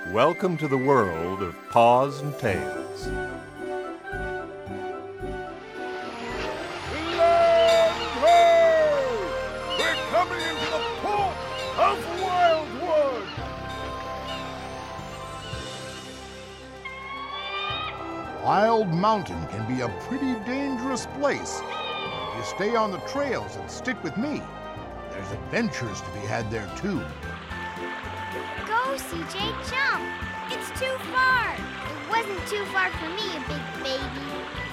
Welcome to the world of Paws and Tails. Land ho! We're coming into the port of Wildwood! Wild Mountain can be a pretty dangerous place. If you stay on the trails and stick with me, there's adventures to be had there too. Go, CJ, jump! It's too far! It wasn't too far for me, you big baby.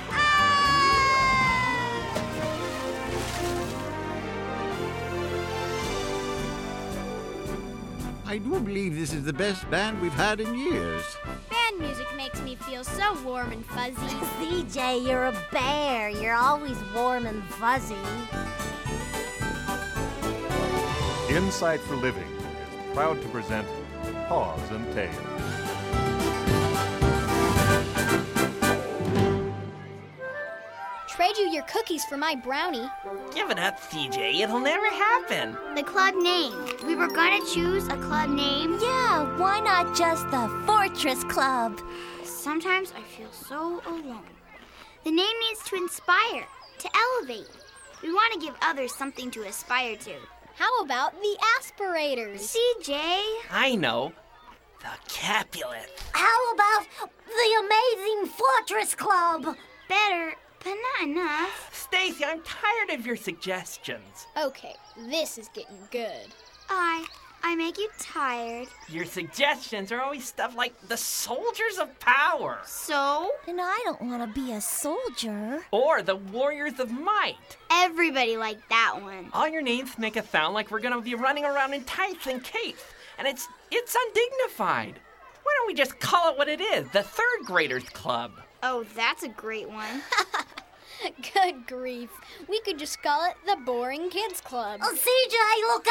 I do believe this is the best band we've had in years. Band music makes me feel so warm and fuzzy. CJ, you're a bear. You're always warm and fuzzy. Insight for Living is proud to present Paws and Tails. Trade you your cookies for my brownie. Give it up, CJ. It'll never happen. The club name. We were gonna choose a club name. Yeah, why not just the Fortress Club? Sometimes I feel so alone. The name needs to inspire, to elevate. We want to give others something to aspire to. How about the Aspirators? CJ. I know. The Capulets. How about the Amazing Fortress Club? Better, but not enough. Stacy, I'm tired of your suggestions. Okay, this is getting good. I make you tired. Your suggestions are always stuff like the Soldiers of Power. So? And I don't want to be a soldier. Or the Warriors of Might. Everybody liked that one. All your names make it sound like we're going to be running around in tights and capes. And it's undignified. Why don't we just call it what it is, the Third Graders Club? Oh, that's a great one. Good grief. We could just call it the Boring Kids Club. Oh, CJ, look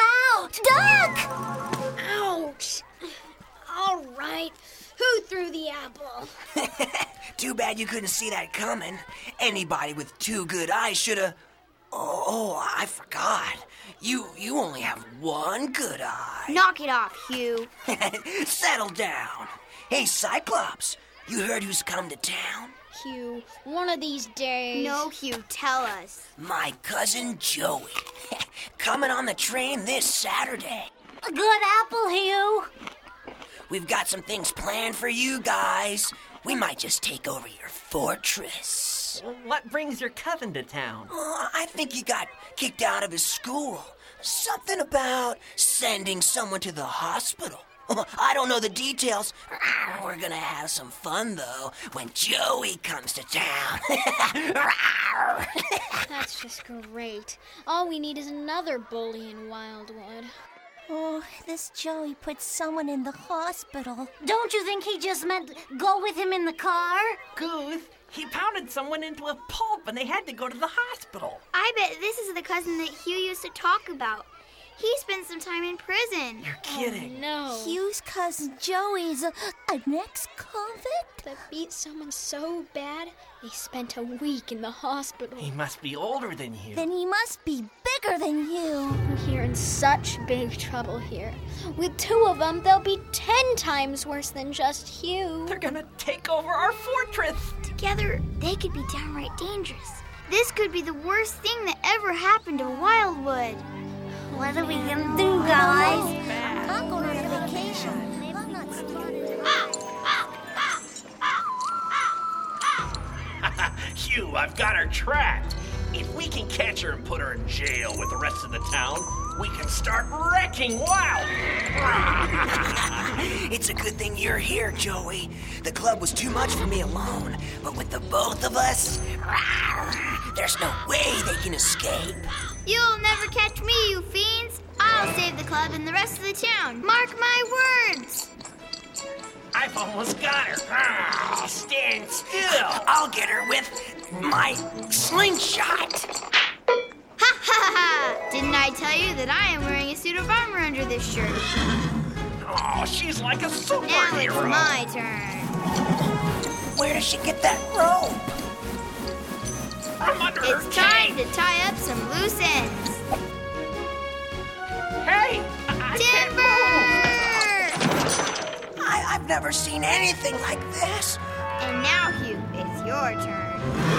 out! Duck! Ouch! All right. Who threw the apple? Too bad you couldn't see that coming. Anybody with two good eyes should've... Oh, I forgot. You only have one good eye. Knock it off, Hugh. Settle down. Hey, Cyclops, you heard who's come to town? Hugh, one of these days. No, Hugh, tell us. My cousin Joey. Coming on the train this Saturday. A good apple, Hugh. We've got some things planned for you guys. We might just take over your fortress. What brings your cousin to town? I think he got kicked out of his school. Something about sending someone to the hospital. I don't know the details. We're gonna have some fun, though, when Joey comes to town. That's just great. All we need is another bully in Wildwood. Oh, this Joey put someone in the hospital. Don't you think he just meant go with him in the car? Goose, he pounded someone into a pulp and they had to go to the hospital. I bet this is the cousin that Hugh used to talk about. He spent some time in prison. You're kidding. Oh, no. Hugh's cousin Joey's an ex-convict? That beat someone so bad, they spent a week in the hospital. He must be older than you. Then he must be bigger than you. We're in such big trouble here. With two of them, they'll be 10 times worse than just Hugh. They're gonna take over our fortress. Together, they could be downright dangerous. This could be the worst thing that ever happened to Wildwood. What are we gonna do, guys? Bad. I'm going on a vacation. Maybe I'm not started. Hugh, I've got her tracked. If we can catch her and put her in jail with the rest of the town, we can start wrecking Wild. It's a good thing you're here, Joey. The club was too much for me alone, but with the both of us, there's no way they can escape. You'll never catch me, you fiends. I'll save the club and the rest of the town. Mark my words. I've almost got her. Stand still. I'll get her with my slingshot. Ha ha ha! Didn't I tell you that I am wearing a suit of armor under this shirt? Oh, she's like a Now it's superhero. my turn. Where does she get that rope? I'm under her It's time cape. to tie up some loose ends. Hey, I can't move. Timber! I've never seen anything like this. And now, Hugh, it's your turn.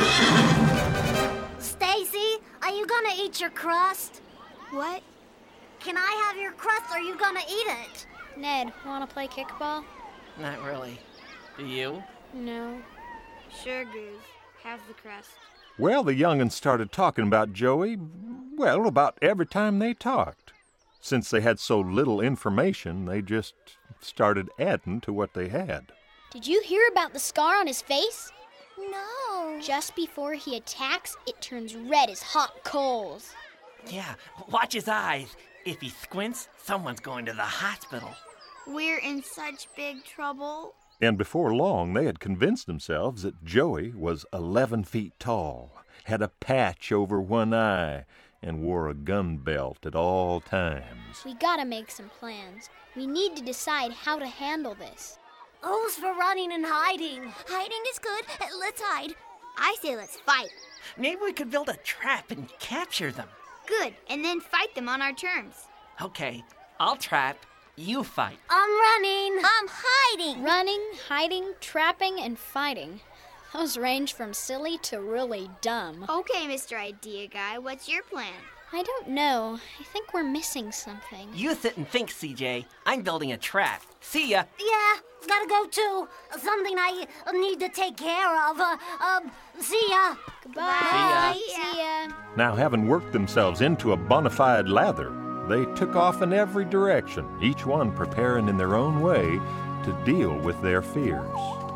Stacy, are you gonna eat your crust? What? Can I have your crust, or are you gonna eat it? Ned, wanna play kickball? Not really. Do you? No. Sure, Goose. Have the crust. Well, the young'uns started talking about Joey, well, about every time they talked. Since they had so little information, they just started adding to what they had. Did you hear about the scar on his face? No. Just before he attacks, it turns red as hot coals. Yeah, watch his eyes. If he squints, someone's going to the hospital. We're in such big trouble. And before long, they had convinced themselves that Joey was 11 feet tall, had a patch over one eye, and wore a gun belt at all times. We gotta make some plans. We need to decide how to handle this. Who's for running and hiding? Hiding is good. Let's hide. I say let's fight. Maybe we could build a trap and capture them. Good, and then fight them on our terms. Okay, I'll trap, you fight. I'm running. I'm hiding. Running, hiding, trapping, and fighting. Those range from silly to really dumb. Okay, Mr. Idea Guy, what's your plan? I don't know. I think we're missing something. You sit and think, CJ. I'm building a trap. See ya. Yeah, gotta go too. Something I need to take care of. See ya. Goodbye. See See ya. Now, having worked themselves into a bona fide lather, they took off in every direction, each one preparing in their own way to deal with their fears.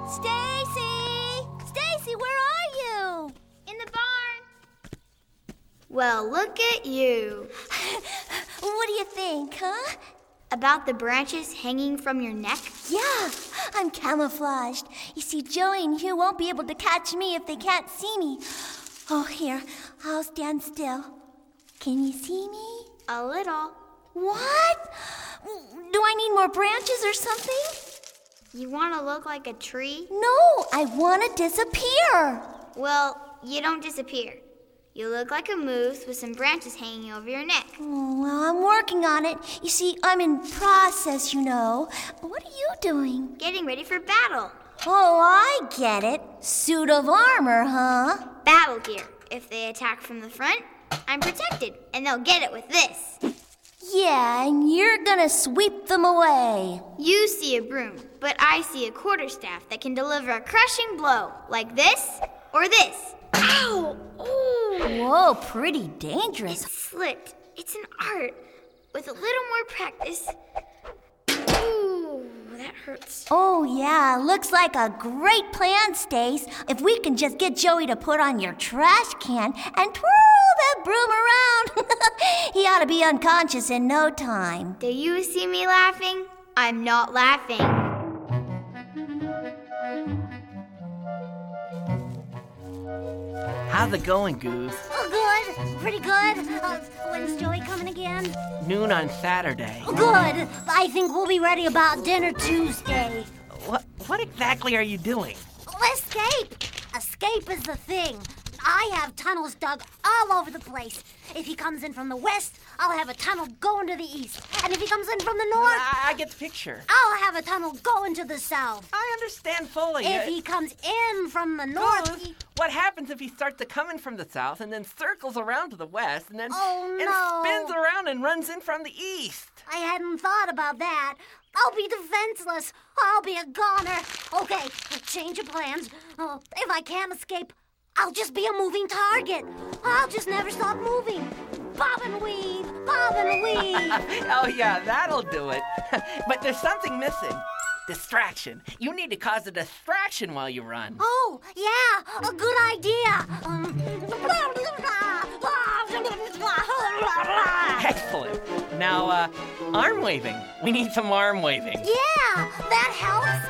Stacy! Stacy, where are you? In the barn. Well, look at you. What do you think, huh? About the branches hanging from your neck? Yeah, I'm camouflaged. You see, Joey and Hugh won't be able to catch me if they can't see me. Oh, here, I'll stand still. Can you see me? A little. What? Do I need more branches or something? You want to look like a tree? No, I want to disappear. Well, you don't disappear. You look like a moose with some branches hanging over your neck. Oh, well, I'm working on it. You see, I'm in process, you know. What are you doing? Getting ready for battle. Oh, I get it. Suit of armor, huh? Battle gear. If they attack from the front, I'm protected, and they'll get it with this. Yeah, and you're gonna sweep them away. You see a broom, but I see a quarterstaff that can deliver a crushing blow, like this or this. Ow! Ooh! Whoa, pretty dangerous. It slipped. It's an art. With a little more practice. Ooh, that hurts. Oh, yeah, looks like a great plan, Stace. If we can just get Joey to put on your trash can and twirl that broom around, he ought to be unconscious in no time. Do you see me laughing? I'm not laughing. How's it going, Goose? Oh, good. Pretty good. When's Joey coming again? Noon on Saturday. Oh, good. I think we'll be ready about dinner Tuesday. What exactly are you doing? Escape! Escape is the thing. I have tunnels dug all over the place. If he comes in from the west, I'll have a tunnel going to the east. And if he comes in from the north, I get the picture. I'll have a tunnel going to the south. I understand fully. If he comes in from the north... Goose, what happens if he starts to come in from the south and then circles around to the west and then no. spins around and runs in from the east? I hadn't thought about that. I'll be defenseless. I'll be a goner. Okay, change of plans. If I can't escape, I'll just be a moving target. I'll just never stop moving. Bob and weave, bob and weave. Oh, yeah, that'll do it. But there's something missing. Distraction. You need to cause a distraction while you run. Oh, yeah, a good idea. Excellent. Now, arm waving. We need some arm waving. Yeah, that helps.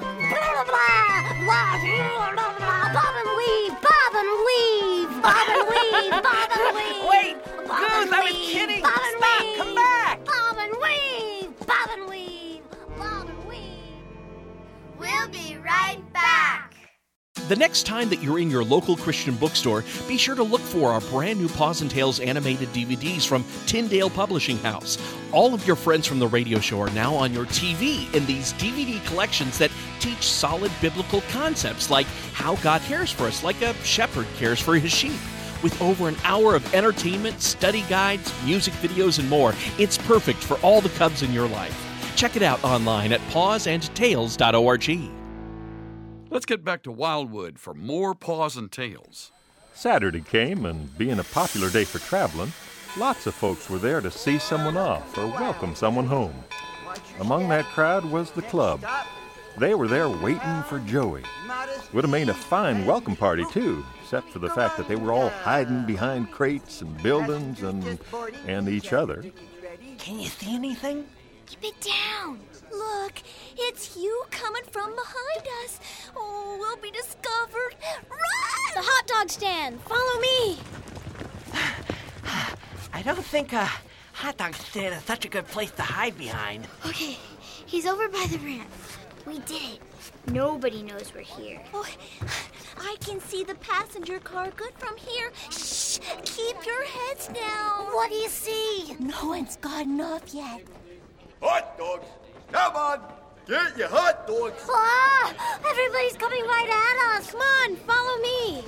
Bob and weave, bob and weave, bob and weave, bob and weave. Wait, Goose, I was kidding. Bob and Stop, weave. come back. Bob and weave, bob and weave, bob and weave. We'll be right back. The next time that you're in your local Christian bookstore, be sure to look for our brand new Paws and Tales animated DVDs from Tyndale Publishing House. All of your friends from the radio show are now on your TV in these DVD collections that teach solid biblical concepts like how God cares for us, like a shepherd cares for his sheep. With over an hour of entertainment, study guides, music videos, and more, it's perfect for all the cubs in your life. Check it out online at pawsandtales.org. Let's get back to Wildwood for more Paws and Tales. Saturday came, and being a popular day for traveling, lots of folks were there to see someone off or welcome someone home. Among that crowd was the club. They were there waiting for Joey. Would have made a fine welcome party, too, except for the fact that they were all hiding behind crates and buildings and each other. Can you see anything? Keep it down. Look, it's Hugh coming from behind us. Oh, we'll be discovered. Run! The hot dog stand. Follow me. I don't think a hot dog stand is such a good place to hide behind. Okay, he's over by the ramp. We did it. Nobody knows we're here. Oh, I can see the passenger car good from here. Shh! Keep your heads down. What do you see? No one's gotten off yet. Hot dogs! Come on! Get your hot dogs! Ah! Everybody's coming right at us. Come on, follow me.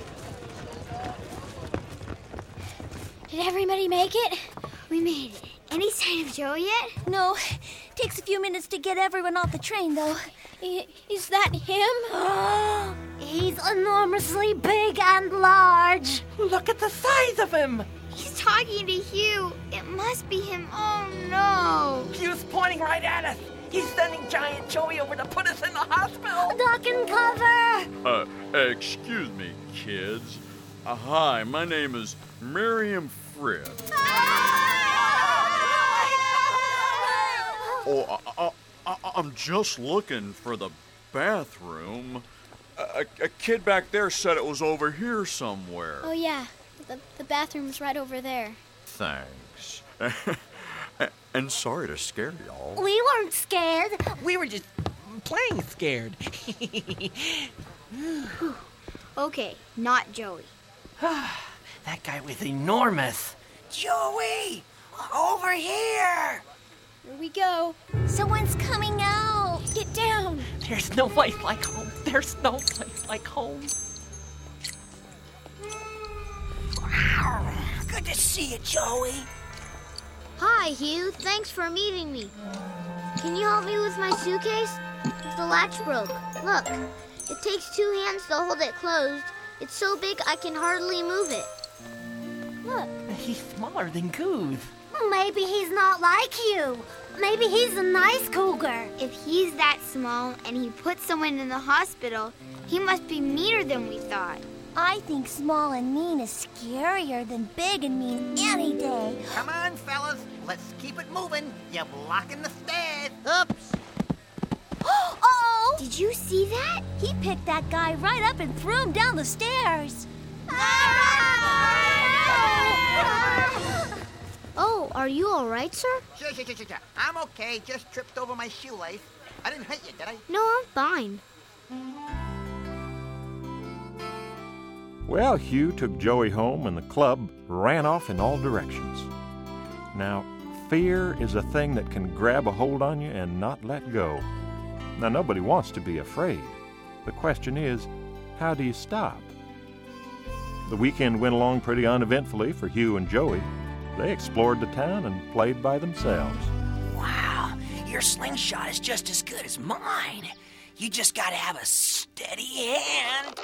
Did everybody make it? We made it. Any sign of Joey yet? No. Takes a few minutes to get everyone off the train, though. Is that him? He's enormously big and large. Look at the size of him. He's talking to Hugh. It must be him. Oh, no. Hugh's pointing right at us. He's sending Giant Joey over to put us in the hospital. Duck and cover. Excuse me, kids. Hi, my name is Miriam Fritz. I'm just looking for the bathroom. A kid back there said it was over here somewhere. Oh, yeah. The bathroom's right over there. Thanks. And sorry to scare y'all. We weren't scared. We were just plain scared. Okay, not Joey. That guy was enormous. Joey! Over here! Here we go. Someone's coming out. Get down. There's no place like home. There's no place like home. Wow. Good to see you, Joey. Hi, Hugh. Thanks for meeting me. Can you help me with my suitcase? The latch broke. Look, it takes 2 hands to hold it closed. It's so big I can hardly move it. Look. He's smaller than Goose. Maybe he's not like you. Maybe he's a nice cougar. If he's that small and he put someone in the hospital, he must be meaner than we thought. I think small and mean is scarier than big and mean any day. Come on, fellas. Let's keep it moving. You're blocking the stairs. Oops. Oh! Did you see that? He picked that guy right up and threw him down the stairs. Oh, are you all right, sir? Sure. I'm okay. Just tripped over my shoelace. I didn't hit you, did I? No, I'm fine. Well, Hugh took Joey home, and the club ran off in all directions. Now, fear is a thing that can grab a hold on you and not let go. Now, nobody wants to be afraid. The question is, how do you stop? The weekend went along pretty uneventfully for Hugh and Joey. They explored the town and played by themselves. Wow, your slingshot is just as good as mine. You just gotta have a steady hand.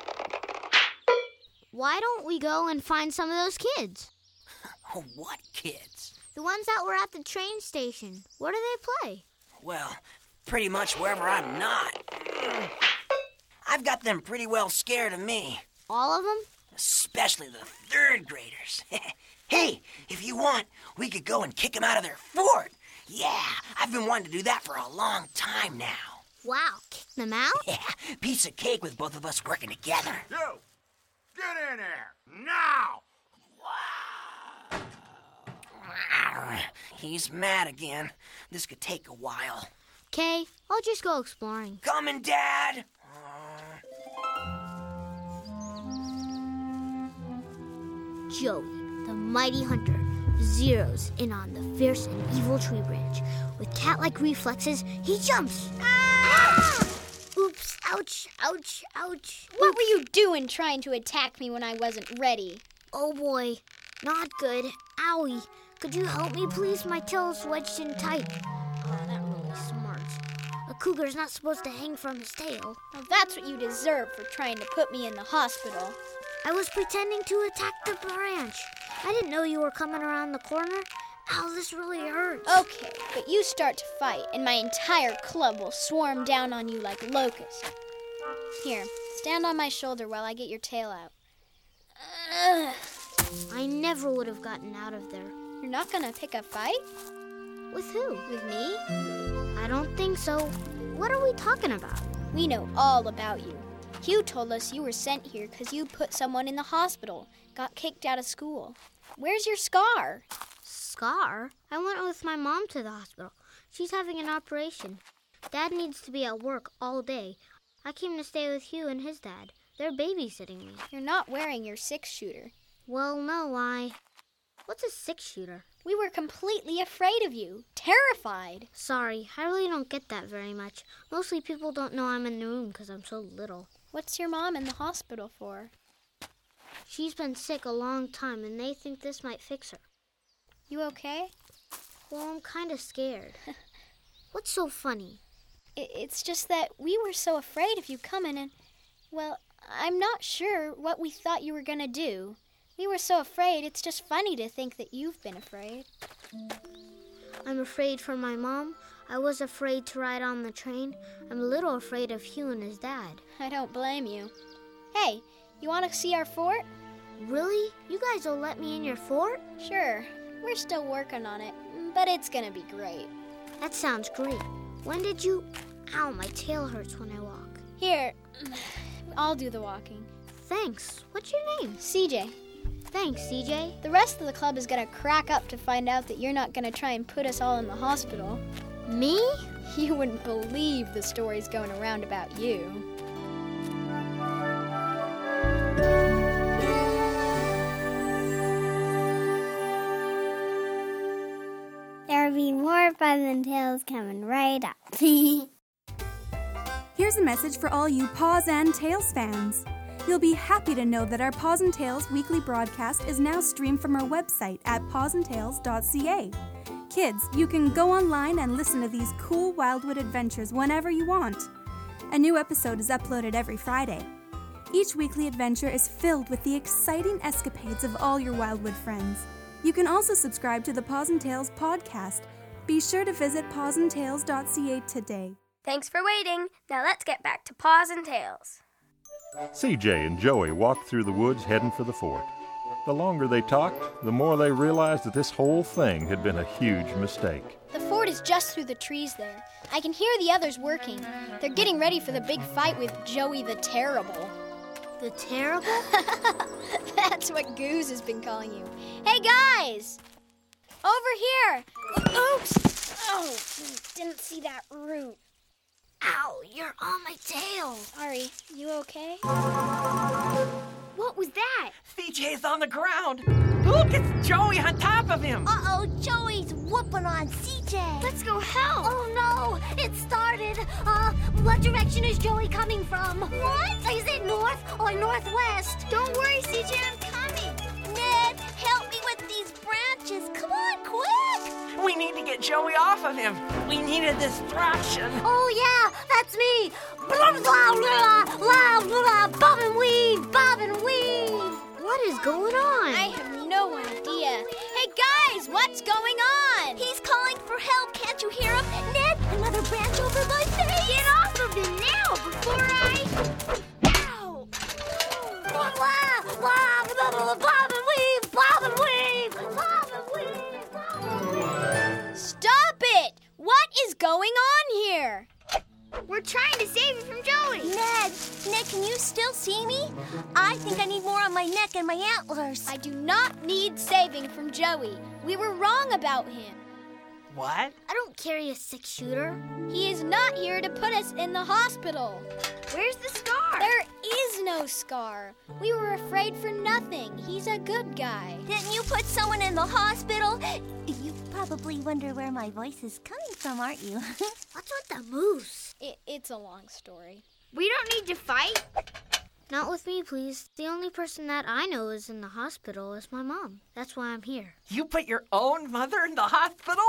Why don't we go and find some of those kids? What kids? The ones that were at the train station. Where do they play? Well, pretty much wherever I'm not. I've got them pretty well scared of me. All of them? Especially the 3rd graders. Hey, if you want, we could go and kick them out of their fort. Yeah, I've been wanting to do that for a long time now. Wow, kick them out? Yeah, piece of cake with both of us working together. You! Get in there! Now! Wow. He's mad again. This could take a while. Okay, I'll just go exploring. Coming, Dad! Joey, the mighty hunter, zeroes in on the fierce and evil tree branch. With cat-like reflexes, he jumps. Ah! Oops, ouch, ouch, ouch. What were you doing trying to attack me when I wasn't ready? Oh boy, not good. Owie. Could you help me, please? My tail is wedged in tight. Oh, that really smarts. A cougar's not supposed to hang from his tail. Well, that's what you deserve for trying to put me in the hospital. I was pretending to attack the branch. I didn't know you were coming around the corner. Ow, this really hurts. Okay, but you start to fight, and my entire club will swarm down on you like locusts. Here, stand on my shoulder while I get your tail out. I never would have gotten out of there. You're not gonna pick a fight? With who? With me? I don't think so. What are we talking about? We know all about you. Hugh told us you were sent here because you put someone in the hospital, got kicked out of school. Where's your scar? Scar? I went with my mom to the hospital. She's having an operation. Dad needs to be at work all day. I came to stay with Hugh and his dad. They're babysitting me. You're not wearing your 6-shooter. Well, no, What's a 6-shooter? We were completely afraid of you. Terrified. Sorry, I really don't get that very much. Mostly people don't know I'm in the room because I'm so little. What's your mom in the hospital for? She's been sick a long time, and they think this might fix her. You okay? Well, I'm kind of scared. What's so funny? It's just that we were so afraid of you coming and, well, I'm not sure what we thought you were going to do. We were so afraid, it's just funny to think that you've been afraid. I'm afraid for my mom. I was afraid to ride on the train. I'm a little afraid of Hugh and his dad. I don't blame you. Hey, you want to see our fort? Really? You guys will let me in your fort? Sure. We're still working on it, but it's going to be great. That sounds great. When did you... Ow, my tail hurts when I walk. Here, I'll do the walking. Thanks. What's your name? CJ. Thanks, CJ. The rest of the club is going to crack up to find out that you're not going to try and put us all in the hospital. Me? You wouldn't believe the stories going around about you. There'll be more fun and tales coming right up. Here's a message for all you Paws and Tales fans. You'll be happy to know that our Paws and Tales weekly broadcast is now streamed from our website at pawsandtales.ca. Kids, you can go online and listen to these cool Wildwood adventures whenever you want. A new episode is uploaded every Friday. Each weekly adventure is filled with the exciting escapades of all your Wildwood friends. You can also subscribe to the Paws and Tales podcast. Be sure to visit pawsandtales.ca today. Thanks for waiting. Now let's get back to Paws and Tales. CJ and Joey walked through the woods heading for the fort. The longer they talked, the more they realized that this whole thing had been a huge mistake. The fort is just through the trees there. I can hear the others working. They're getting ready for the big fight with Joey the Terrible. The Terrible? That's what Goose has been calling you. Hey, guys! Over here! Oops! Oh, didn't see that root. Ow, you're on my tail. Sorry, you okay? What was that? CJ's on the ground. Look, it's Joey on top of him. Uh-oh, Joey's whooping on CJ. Let's go help. Oh, no, it started. What direction is Joey coming from? What? Is it north or northwest? Don't worry, CJ, I'm coming. Ned, help me with these branches. Come on, quick. We need to get Joey off of him. We need a distraction. Oh, yeah, that's me. Blah, blah, blah, blah, blah, bob and weave, bob and weave. What is going on? I have no idea. Hey, guys, what's going on? He's calling for help. Can't you hear him? Ned, another branch over my face. Get off of him now before I... Ow. Blah, blah, blah, blah, blah, bob and weave, bob and weave, bob and weave, bob and weave. Stop it! What is going on here? We're trying to save you from Joey. Ned, can you still see me? I think I need more on my neck and my antlers. I do not need saving from Joey. We were wrong about him. What? I don't carry a 6-shooter. He is not here to put us in the hospital. Where's the scar? There is is no Scar. We were afraid for nothing. He's a good guy. Didn't you put someone in the hospital? You probably wonder where my voice is coming from, aren't you? What's with the moose? It's a long story. We don't need to fight. Not with me, please. The only person that I know is in the hospital is my mom. That's why I'm here. You put your own mother in the hospital?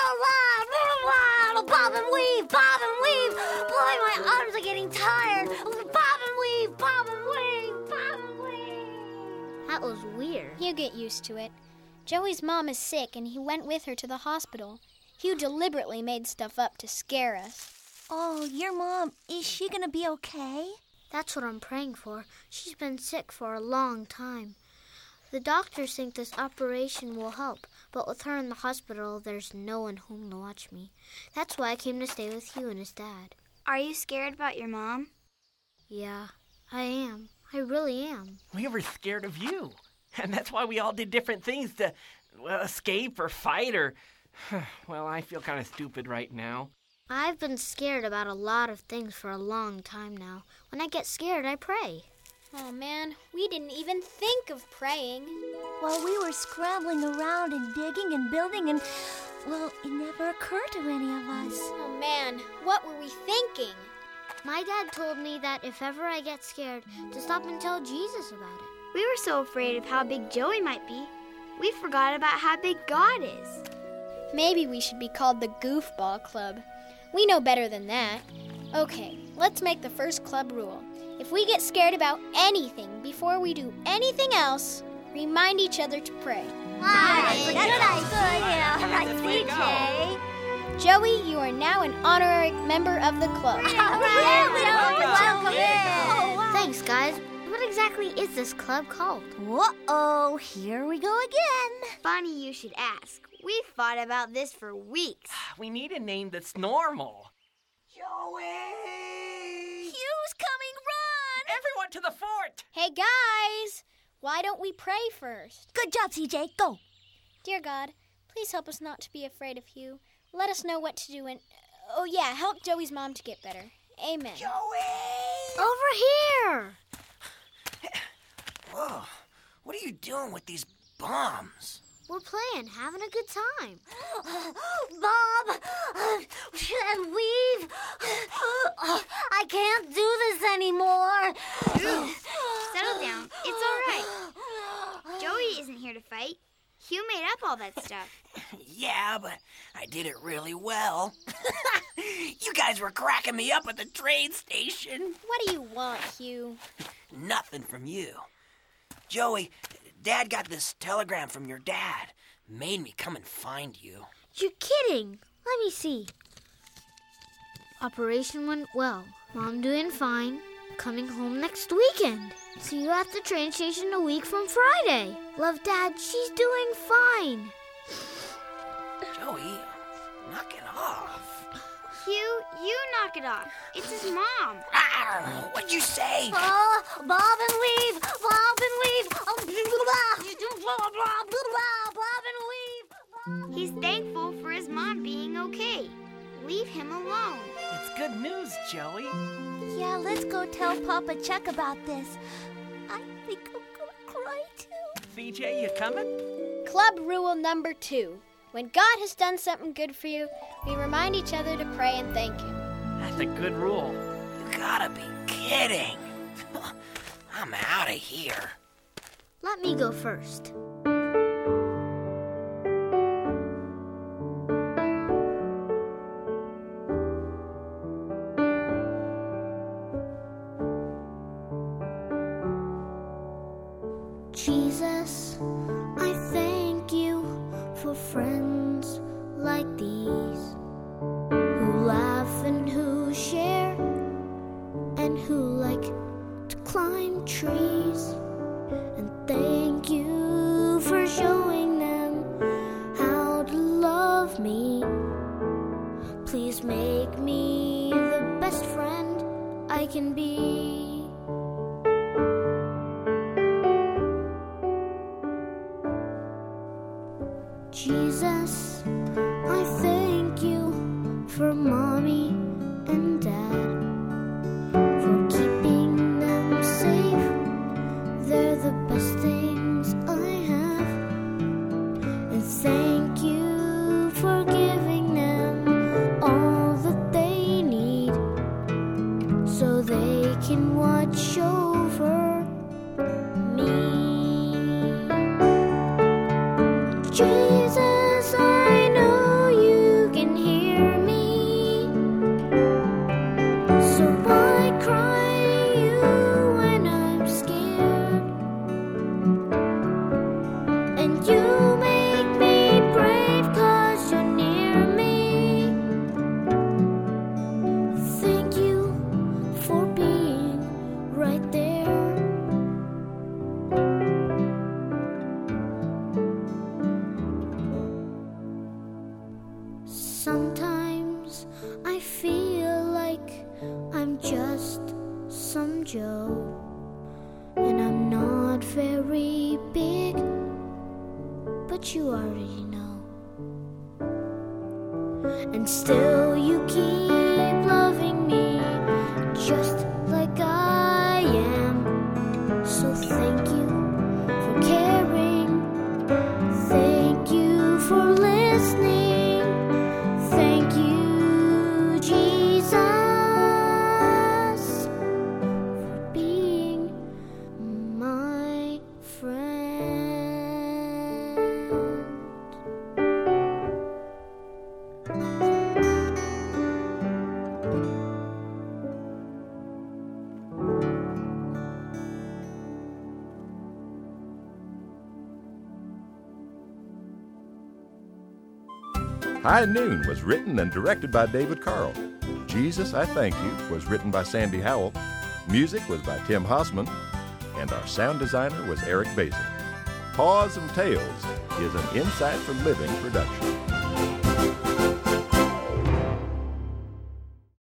Bob and weave, bob and weave. Boy, my arms are getting tired. Bob and weave, bob and weave, bob and weave. That was weird. You get used to it. Joey's mom is sick, and he went with her to the hospital. Hugh deliberately made stuff up to scare us. Oh, your mom, is she gonna be okay? That's what I'm praying for. She's been sick for a long time. The doctors think this operation will help, but with her in the hospital, there's no one home to watch me. That's why I came to stay with Hugh and his dad. Are you scared about your mom? Yeah, I am. I really am. We were scared of you. And that's why we all did different things to, escape or fight or... Well, I feel kind of stupid right now. I've been scared about a lot of things for a long time now. When I get scared, I pray. Oh, man, we didn't even think of praying. While we were scrambling around and digging and building and, well, it never occurred to any of us. Oh, man, what were we thinking? My dad told me that if ever I get scared, to stop and tell Jesus about it. We were so afraid of how big Joey might be. We forgot about how big God is. Maybe we should be called the Goofball Club. We know better than that. Okay, let's make the first club rule. If we get scared about anything before we do anything else, remind each other to pray. That's a good idea. CJ. Joey, you are now an honorary member of the club. Thanks, guys. What exactly is this club called? Uh-oh, here we go again. Funny you should ask. We've thought about this for weeks. We need a name that's normal. Joey! Hugh's coming, run! Everyone to the fort! Hey, guys! Why don't we pray first? Good job, CJ. Go. Dear God, please help us not to be afraid of Hugh. Let us know what to do and... help Joey's mom to get better. Amen. Joey! Over here! Whoa, what are you doing with these bombs? We're playing, having a good time. Bob and weave. I can't do this anymore. Settle down. It's all right. Joey isn't here to fight. Hugh made up all that stuff. Yeah, but I did it really well. You guys were cracking me up at the train station. What do you want, Hugh? Nothing from you. Joey, Dad got this telegram from your dad. Made me come and find you. You're kidding. Let me see. Operation went well. Mom doing fine. Coming home next weekend. See you at the train station a week from Friday. Love, Dad. She's doing fine. Joey, knock it off. Hugh, you knock it off. It's his mom. What'd you say? Bob and weave. Bob and weave. Bob and weave. He's thankful for his mom being okay. Leave him alone. It's good news, Joey. Yeah, let's go tell Papa Chuck about this. I think I'm gonna cry too. CJ, you coming? Club rule number 2. When God has done something good for you, we remind each other to pray and thank Him. That's a good rule. You gotta be kidding. I'm out of here. Let me go first. Jesus, I thank you for friends like these who laugh and who share and who like to climb trees. And thank you for showing them how to love me. Please make me the best friend I can be. Jesus, I thank you for Mommy and Dad, for keeping them safe can watch over me. Jesus, I know you can hear me, so I cry to you when I'm scared, and you make me brave 'cause you're near me. Thank you for being right there. Sometimes I feel like I'm just some Joe, and I'm not very big, but you already know. And still you keep loving me just like I am. So thank you for caring. Thank you for listening. Thank you, Jesus, for being my friend. High Noon was written and directed by David Carl. Jesus, I Thank You was written by Sandy Howell. Music was by Tim Hossman. And our sound designer was Eric Basil. Paws and Tales is an Inside for Living production.